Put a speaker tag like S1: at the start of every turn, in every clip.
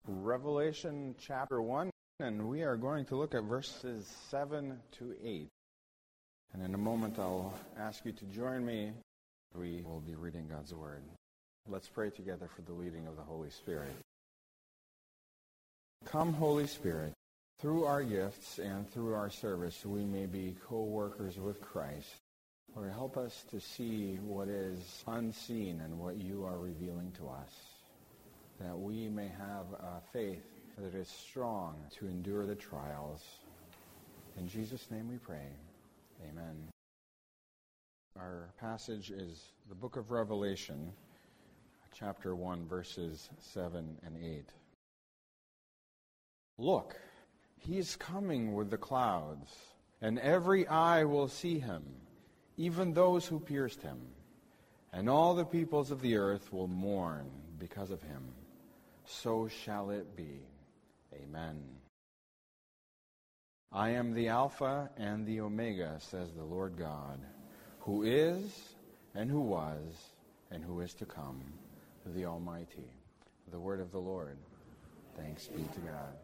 S1: Revelation chapter 1, and we are going to look at verses 7 to 8. And in a moment I'll ask you to join me. We will be reading God's Word. Let's pray together for the leading of the Holy Spirit. Come, Holy Spirit, through our gifts and through our service we may be co-workers with Christ. Lord, help us to see what is unseen and what you are revealing to us, that we may have a faith that is strong to endure the trials. In Jesus' name we pray. Amen. Our passage is the book of Revelation, chapter 1, verses 7 and 8. Look, he is coming with the clouds, and every eye will see him, even those who pierced him, and all the peoples of the earth will mourn because of him. So shall it be. Amen. I am the Alpha and the Omega, says the Lord God, who is, and who was, and who is to come, the Almighty. The word of the Lord. Thanks be to God.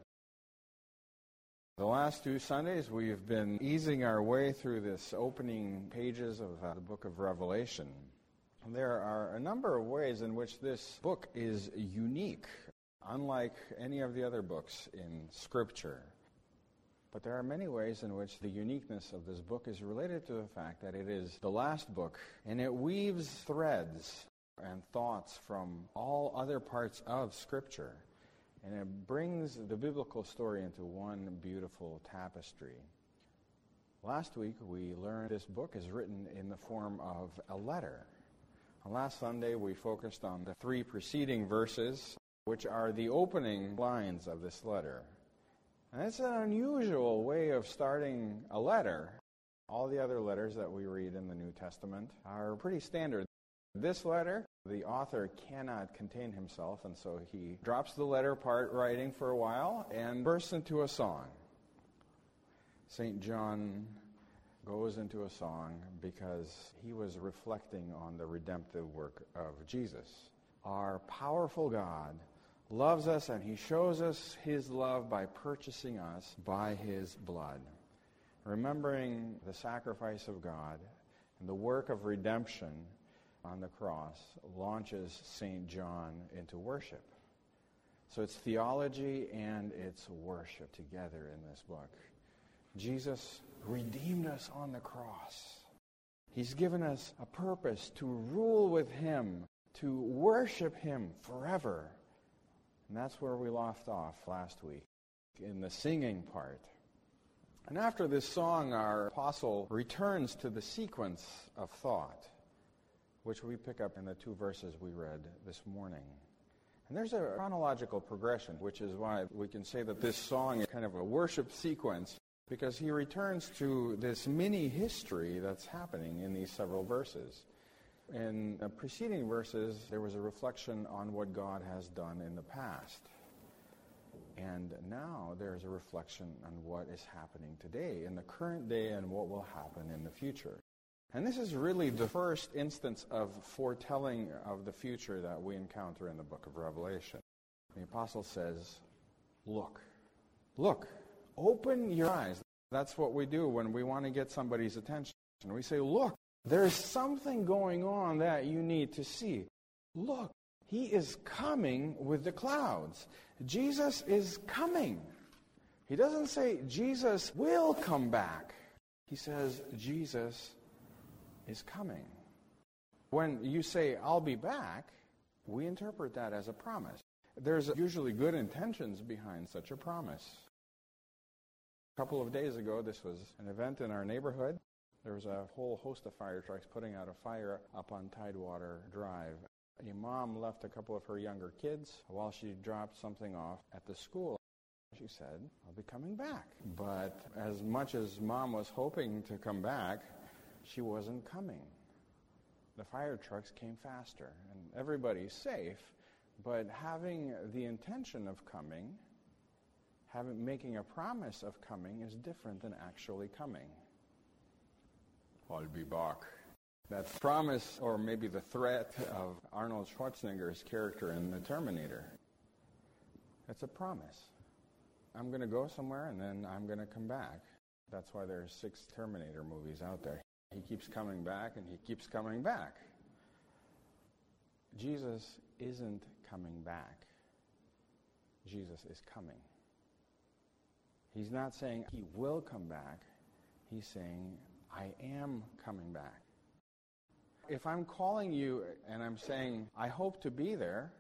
S1: The last 2 Sundays, we've been easing our way through this opening pages of the book of Revelation. There are a number of ways in which this book is unique, unlike any of the other books in Scripture. But there are many ways in which the uniqueness of this book is related to the fact that it is the last book, and it weaves threads and thoughts from all other parts of Scripture, and it brings the biblical story into one beautiful tapestry. Last week we learned this book is written in the form of a letter. Last Sunday we focused on the 3 preceding verses, which are the opening lines of this letter. And it's an unusual way of starting a letter. All the other letters that we read in the New Testament are pretty standard. This letter, the author cannot contain himself, and so he drops the letter part writing for a while and bursts into a song. St. John goes into a song because he was reflecting on the redemptive work of Jesus. Our powerful God loves us, and he shows us his love by purchasing us by his blood. Remembering the sacrifice of God and the work of redemption on the cross launches St. John into worship. So it's theology and it's worship together in this book. Jesus redeemed us on the cross. He's given us a purpose to rule with him, to worship him forever. And that's where we left off last week, in the singing part. And after this song, our apostle returns to the sequence of thought, which we pick up in the 2 verses we read this morning. And there's a chronological progression, which is why we can say that this song is kind of a worship sequence, because he returns to this mini history that's happening in these several verses. In the preceding verses, there was a reflection on what God has done in the past. And now there's a reflection on what is happening today, in the current day, and what will happen in the future. And this is really the first instance of foretelling of the future that we encounter in the book of Revelation. The apostle says, look, open your eyes. That's what we do when we want to get somebody's attention. We say, look, there's something going on that you need to see. Look, he is coming with the clouds. Jesus is coming. He doesn't say Jesus will come back. He says Jesus is coming. When you say, I'll be back, we interpret that as a promise. There's usually good intentions behind such a promise. A couple of days ago, this was an event in our neighborhood. There was a whole host of fire trucks putting out a fire up on Tidewater Drive. A mom left a couple of her younger kids while she dropped something off at the school. She said, I'll be coming back. But as much as mom was hoping to come back, she wasn't coming. The fire trucks came faster, and everybody's safe, but having the intention of coming, making a promise of coming is different than actually coming. I'll be back. That promise, or maybe the threat of Arnold Schwarzenegger's character in The Terminator. It's a promise. I'm going to go somewhere and then I'm going to come back. That's why there's 6 Terminator movies out there. He keeps coming back and he keeps coming back. Jesus isn't coming back. Jesus is coming. He's not saying he will come back. He's saying, I am coming back. If I'm calling you and I'm saying, I hope to be there,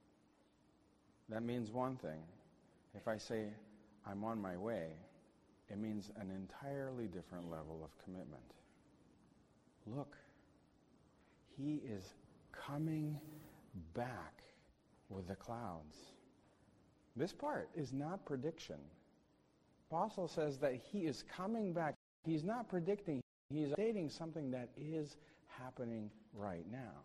S1: that means one thing. If I say, I'm on my way, it means an entirely different level of commitment. Look, he is coming back with the clouds. This part is not prediction. Apostle says that he is coming back. He's not predicting. He's stating something that is happening right now.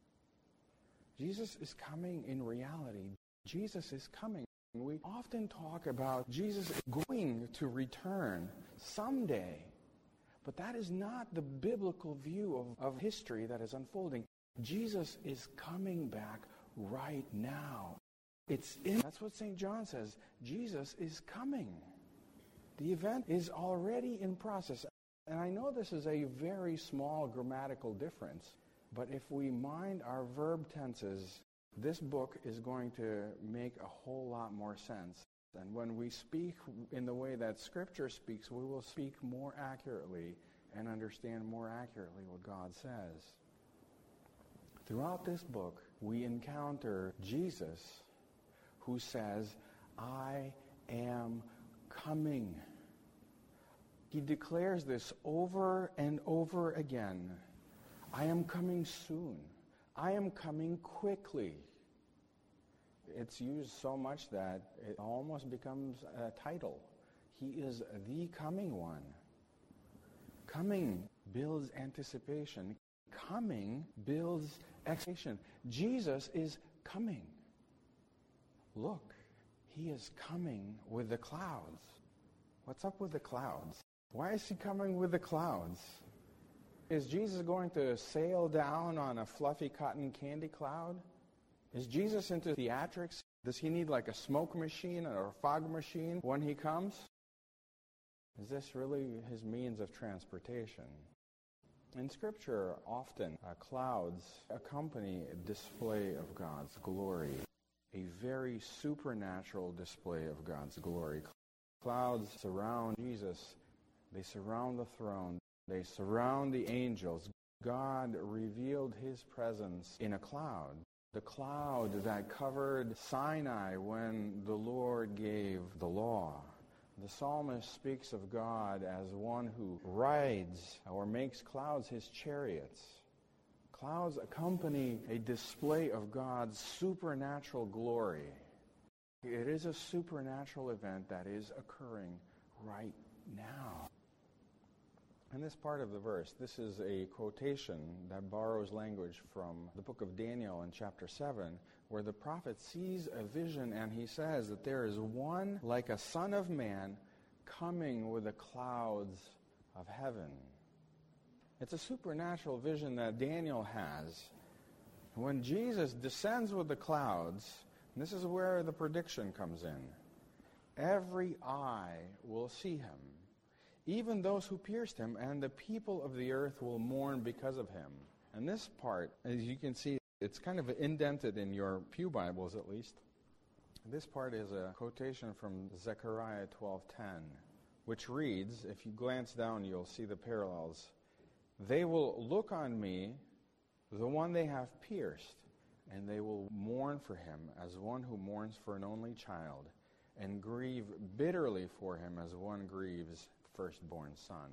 S1: Jesus is coming in reality. Jesus is coming. We often talk about Jesus going to return someday. But that is not the biblical view of history that is unfolding. Jesus is coming back right now. That's what St. John says. Jesus is coming. The event is already in process. And I know this is a very small grammatical difference, but if we mind our verb tenses, this book is going to make a whole lot more sense. And when we speak in the way that Scripture speaks, we will speak more accurately and understand more accurately what God says. Throughout this book, we encounter Jesus who says, I am coming. He declares this over and over again. I am coming soon. I am coming quickly. It's used so much that it almost becomes a title. He is the coming one. Coming builds anticipation. Coming builds expectation. Jesus is coming. Look, he is coming with the clouds. What's up with the clouds? Why is he coming with the clouds? Is Jesus going to sail down on a fluffy cotton candy cloud? Is Jesus into theatrics? Does he need like a smoke machine or a fog machine when he comes? Is this really his means of transportation? In Scripture, often clouds accompany a display of God's glory, a very supernatural display of God's glory. Clouds surround Jesus. They surround the throne. They surround the angels. God revealed his presence in a cloud. The cloud that covered Sinai when the Lord gave the law. The psalmist speaks of God as one who rides or makes clouds his chariots. Clouds accompany a display of God's supernatural glory. It is a supernatural event that is occurring right now. In this part of the verse, this is a quotation that borrows language from the book of Daniel in chapter 7, where the prophet sees a vision and he says that there is one like a son of man coming with the clouds of heaven. It's a supernatural vision that Daniel has. When Jesus descends with the clouds, and this is where the prediction comes in, every eye will see him. Even those who pierced him, and the people of the earth will mourn because of him. And this part, as you can see, it's kind of indented in your pew Bibles at least. This part is a quotation from Zechariah 12:10, which reads, if you glance down, you'll see the parallels. They will look on me, the one they have pierced, and they will mourn for him as one who mourns for an only child, and grieve bitterly for him as one grieves firstborn son.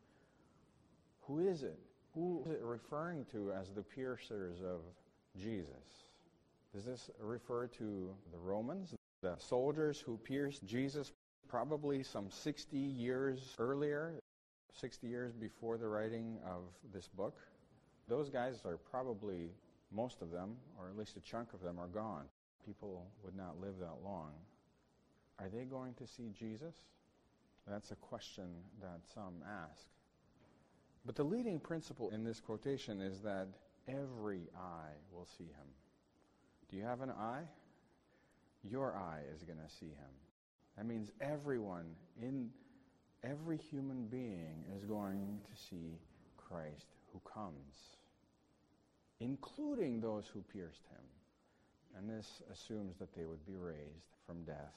S1: Who is it? Who is it referring to as the piercers of Jesus? Does this refer to the Romans, the soldiers who pierced Jesus probably some 60 years earlier, 60 years before the writing of this book? Those guys are probably, most of them, or at least a chunk of them, are gone. People would not live that long. Are they going to see Jesus? That's a question that some ask. But the leading principle in this quotation is that every eye will see him. Do you have an eye? your eye is going to see him. That means everyone, every human being is going to see Christ who comes, including those who pierced him. And this assumes that they would be raised from death.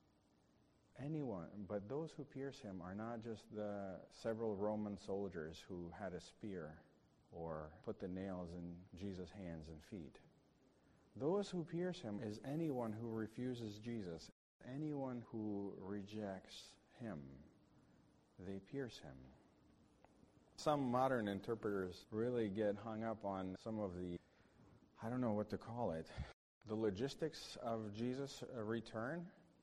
S1: Anyone, but those who pierce him are not just the several Roman soldiers who had a spear or put the nails in Jesus' hands and feet. Those who pierce him is anyone who refuses Jesus, anyone who rejects him. They pierce him. Some modern interpreters really get hung up on some of the, I don't know what to call it, the logistics of Jesus' return.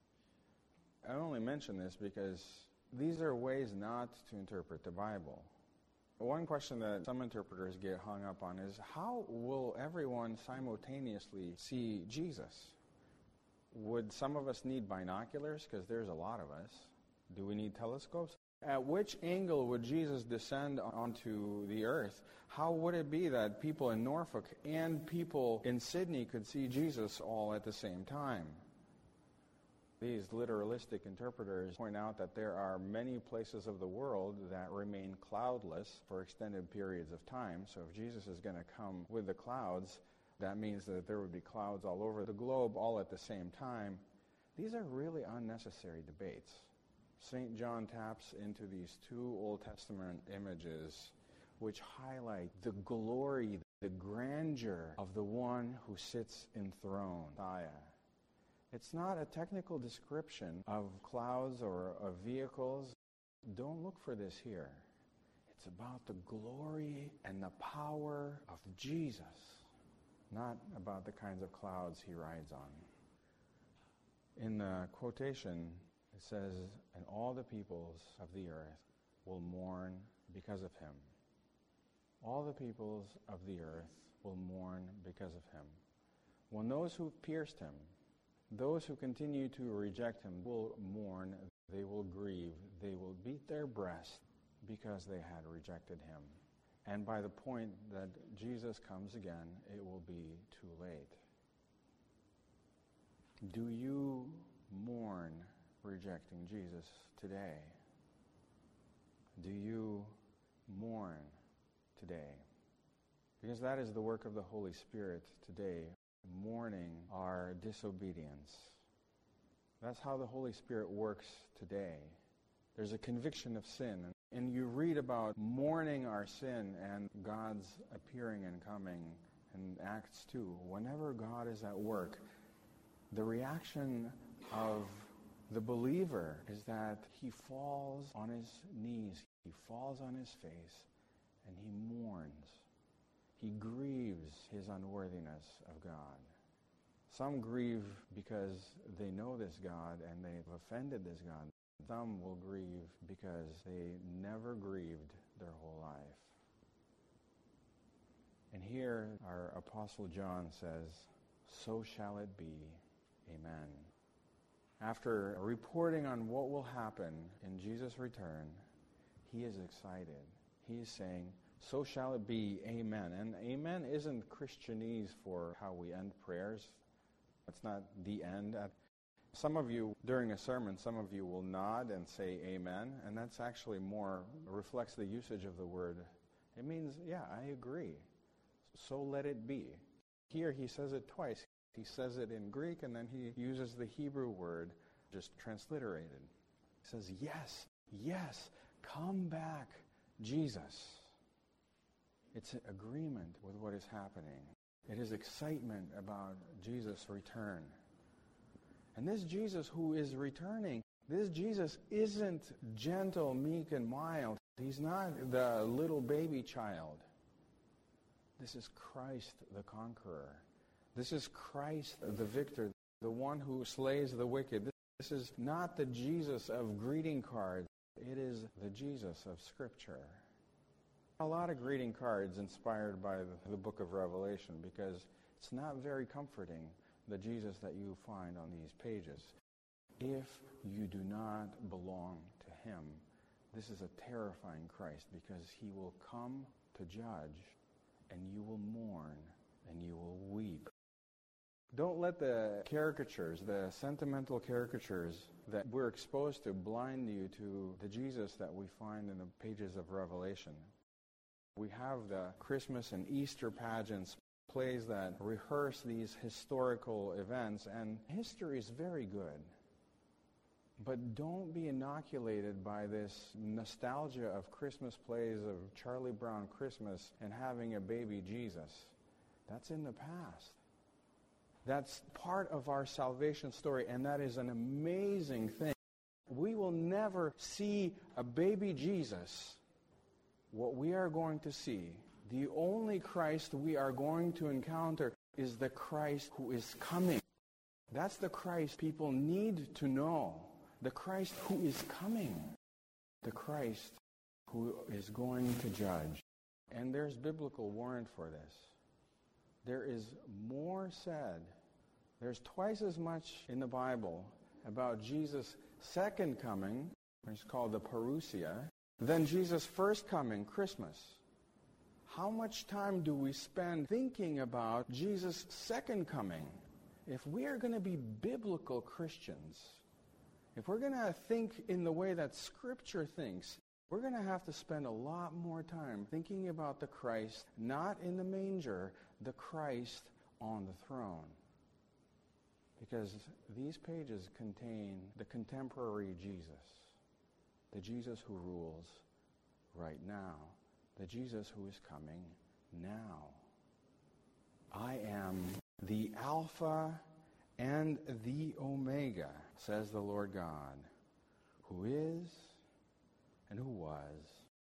S1: I only mention this because these are ways not to interpret the Bible. One question that some interpreters get hung up on is, how will everyone simultaneously see Jesus? Would some of us need binoculars? Because there's a lot of us. Do we need telescopes? At which angle would Jesus descend onto the earth? How would it be that people in Norfolk and people in Sydney could see Jesus all at the same time? These literalistic interpreters point out that there are many places of the world that remain cloudless for extended periods of time. So if Jesus is going to come with the clouds, that means that there would be clouds all over the globe all at the same time. These are really unnecessary debates. St. John taps into these two Old Testament images which highlight the glory, the grandeur of the one who sits enthroned, Messiah. It's not a technical description of clouds or of vehicles. Don't look for this here. It's about the glory and the power of Jesus, not about the kinds of clouds he rides on. In the quotation, it says, "And all the peoples of the earth will mourn because of him." All the peoples of the earth will mourn because of him. When those who pierced him, those who continue to reject him will mourn, they will grieve, they will beat their breast because they had rejected him. And by the point that Jesus comes again, it will be too late. Do you mourn rejecting Jesus today? Do you mourn today? Because that is the work of the Holy Spirit today, mourning our disobedience. That's how the Holy Spirit works today. There's a conviction of sin, and you read about mourning our sin and God's appearing and coming in Acts 2. Whenever God is at work, the reaction of the believer is that he falls on his knees, he falls on his face, and he mourns. He grieves his unworthiness of God. Some grieve because they know this God and they've offended this God. Some will grieve because they never grieved their whole life. And here our Apostle John says, "So shall it be. Amen." After reporting on what will happen in Jesus' return, he is excited. He is saying, "So shall it be, amen." And amen isn't Christianese for how we end prayers. It's not the end. Some of you, during a sermon, some of you will nod and say amen, and that's actually more reflects the usage of the word. It means, yeah, I agree. So let it be. Here he says it twice. He says it in Greek, and then he uses the Hebrew word, just transliterated. He says, yes, yes, come back, Jesus. It's an agreement with what is happening. It is excitement about Jesus' return. And this Jesus who is returning, this Jesus isn't gentle, meek, and mild. He's not the little baby child. This is Christ the conqueror. This is Christ the victor, the one who slays the wicked. This is not the Jesus of greeting cards. It is the Jesus of Scripture. A lot of greeting cards inspired by the book of Revelation, because it's not very comforting, the Jesus that you find on these pages. If you do not belong to him, this is a terrifying Christ, because he will come to judge, and you will mourn, and you will weep. Don't let the caricatures, the sentimental caricatures that we're exposed to blind you to the Jesus that we find in the pages of Revelation. We have the Christmas and Easter pageants, plays that rehearse these historical events, and history is very good. But don't be inoculated by this nostalgia of Christmas plays of Charlie Brown Christmas and having a baby Jesus. That's in the past. That's part of our salvation story, and that is an amazing thing. We will never see a baby Jesus. What we are going to see, the only Christ we are going to encounter, is the Christ who is coming. That's the Christ people need to know. The Christ who is coming. The Christ who is going to judge. And there's biblical warrant for this. There is more said. There's twice as much in the Bible about Jesus' second coming, which is called the parousia, than Jesus' first coming, Christmas. How much time do we spend thinking about Jesus' second coming? If we are going to be biblical Christians, if we're going to think in the way that Scripture thinks, we're going to have to spend a lot more time thinking about the Christ, not in the manger, the Christ on the throne. Because these pages contain the contemporary Jesus, the Jesus who rules right now, the Jesus who is coming now. I am the Alpha and the Omega, says the Lord God, who is and who was.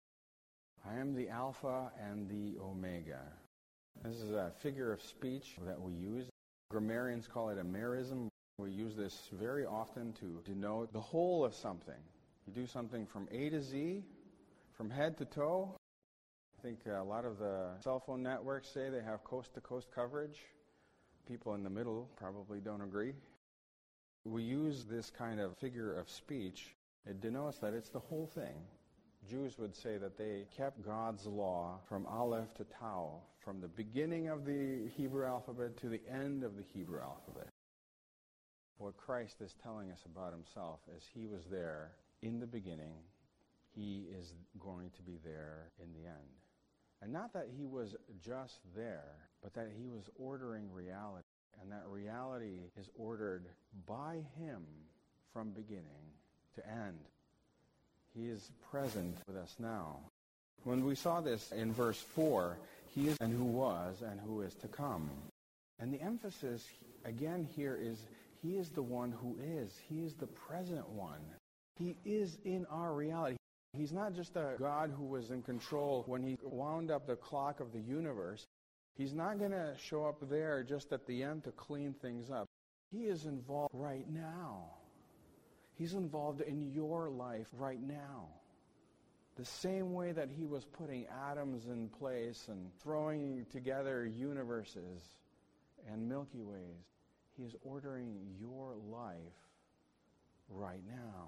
S1: I am the Alpha and the Omega. This is a figure of speech that we use. Grammarians call it a merism. We use this very often to denote the whole of something. You do something from A to Z, from head to toe. I think a lot of the cell phone networks say they have coast-to-coast coverage. People in the middle probably don't agree. We use this kind of figure of speech. It denotes that it's the whole thing. Jews would say that they kept God's law from Aleph to Tau, from the beginning of the Hebrew alphabet to the end of the Hebrew alphabet. What Christ is telling us about himself is he was there in the beginning. He is going to be there in the end. And not that he was just there, but that he was ordering reality. And that reality is ordered by him from beginning to end. He is present with us now. When we saw this in verse 4, he is and who was and who is to come. And the emphasis again here is he is the one who is. He is the present one. He is in our reality. He's not just a God who was in control when he wound up the clock of the universe. He's not going to show up there just at the end to clean things up. He is involved right now. He's involved in your life right now. The same way that he was putting atoms in place and throwing together universes and Milky Ways, he is ordering your life right now.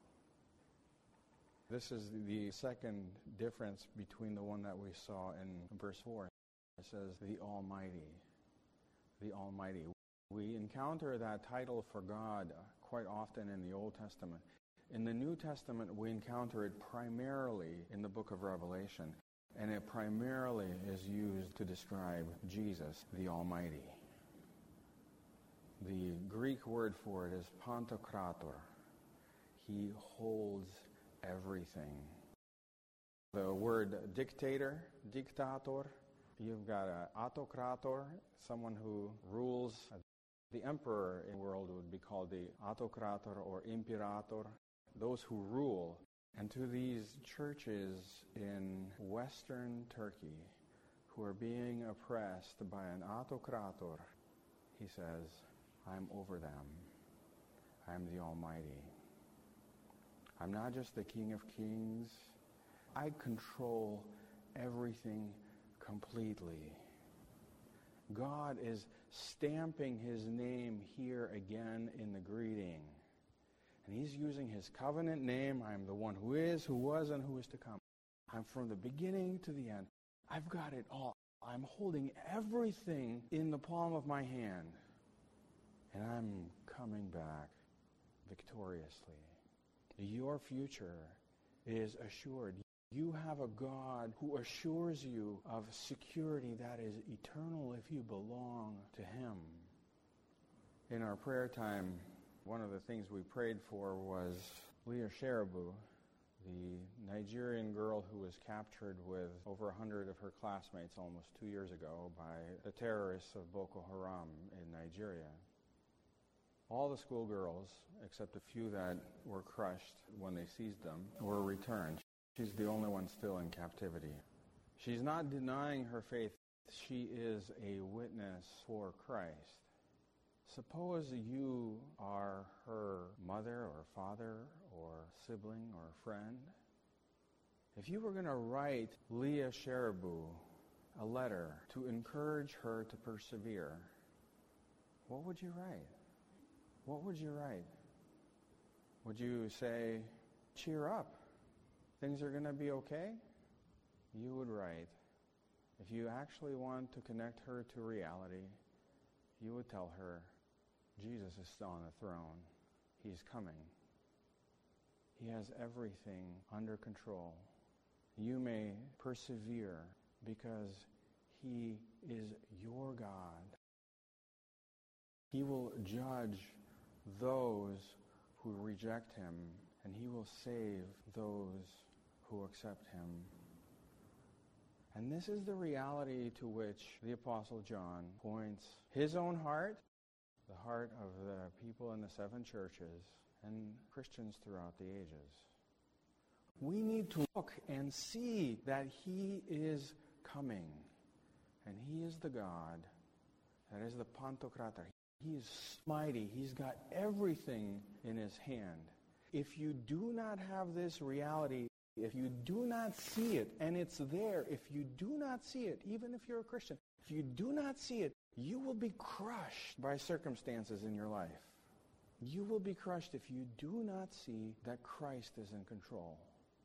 S1: This is the second difference between the one that we saw in verse 4. It says, the Almighty. The Almighty. We encounter that title for God quite often in the Old Testament. In the New Testament, we encounter it primarily in the book of Revelation, and it primarily is used to describe Jesus, the Almighty. The Greek word for it is Pantokrator. He holds everything. The word dictator, dictator, you've got an autokrator, someone who rules. The emperor in the world would be called the autokrator or imperator, those who rule. And to these churches in Western Turkey who are being oppressed by an autokrator, he says, I'm over them. I'm the Almighty. I'm not just the King of Kings. I control everything completely. God is stamping his name here again in the greeting. And he's using his covenant name. I'm the one who is, who was, and who is to come. I'm from the beginning to the end. I've got it all. I'm holding everything in the palm of my hand. and I'm coming back victoriously. Your future is assured. You have a God who assures you of security that is eternal if you belong to Him. In our prayer time, one of the things we prayed for was Leah Sharibu, the Nigerian girl who was captured with over 100 of her classmates almost 2 years ago by the terrorists of Boko Haram in Nigeria. All the schoolgirls, except a few that were crushed when they seized them, were returned. She's the only one still in captivity. She's not denying her faith. She is a witness for Christ. Suppose you are her mother or father or sibling or friend. If you were going to write Leah Sharibu a letter to encourage her to persevere, what would you write? What would you write? Would you say, cheer up, things are going to be okay? You would write, if you actually want to connect her to reality, you would tell her, Jesus is still on the throne. He's coming. He has everything under control. You may persevere because He is your God. He will judge those who reject Him, and He will save those who accept Him. And this is the reality to which the Apostle John points his own heart, the heart of the people in the 7 churches, and Christians throughout the ages. We need to look and see that He is coming, and He is the God that is the Pantocrator. He is mighty. He's got everything in His hand. If you do not have this reality, if you do not see it, and it's there, if you do not see it, even if you're a Christian, if you do not see it, you will be crushed by circumstances in your life. You will be crushed if you do not see that Christ is in control.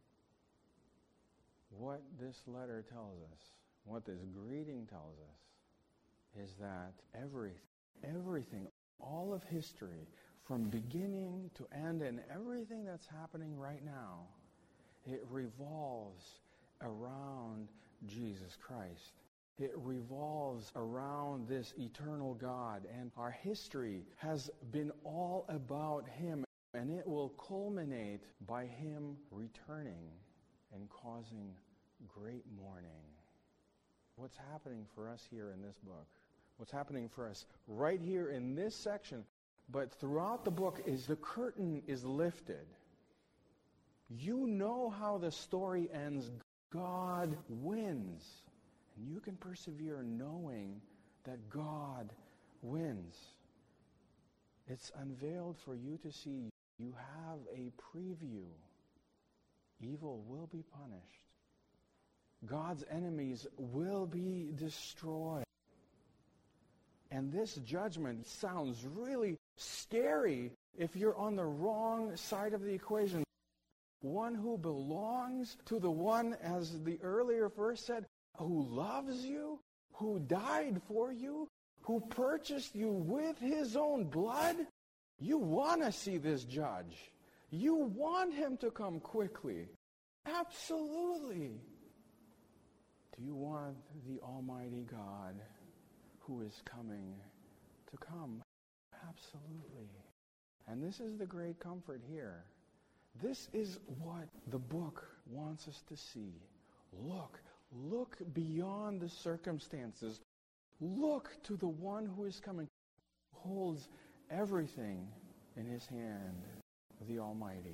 S1: What this letter tells us, what this greeting tells us, is that everything, all of history, from beginning to end, and everything that's happening right now, it revolves around Jesus Christ. It revolves around this eternal God, and our history has been all about Him, and it will culminate by Him returning and causing great mourning. What's happening for us here in this book? What's happening for us right here in this section, but throughout the book, is the curtain is lifted. You know how the story ends. God wins. And you can persevere knowing that God wins. It's unveiled for you to see. You have a preview. Evil will be punished. God's enemies will be destroyed. And this judgment sounds really scary if you're on the wrong side of the equation. One who belongs to the one, as the earlier verse said, who loves you, who died for you, who purchased you with His own blood. You want to see this judge. You want Him to come quickly. Absolutely. Do you want the Almighty God who is coming to come? Absolutely. And this is the great comfort here. This is what the book wants us to see. Look beyond the circumstances. Look to the one who is coming, who holds everything in His hand, the Almighty.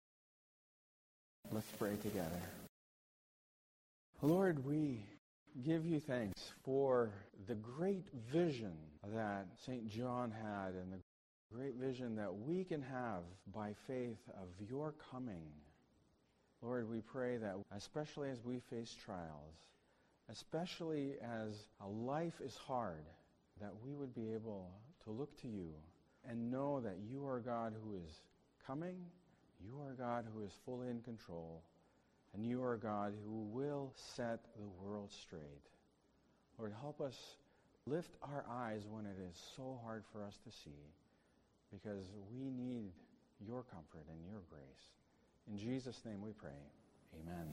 S1: Let's pray together. Lord, we give You thanks for the great vision that St. John had, and the great vision that we can have by faith of Your coming. Lord, we pray that especially as we face trials, especially as life is hard, that we would be able to look to You and know that You are God who is coming, You are God who is fully in control, and You are God who will set the world straight. Lord, help us lift our eyes when it is so hard for us to see. because we need your comfort and your grace. In Jesus' name we pray. Amen.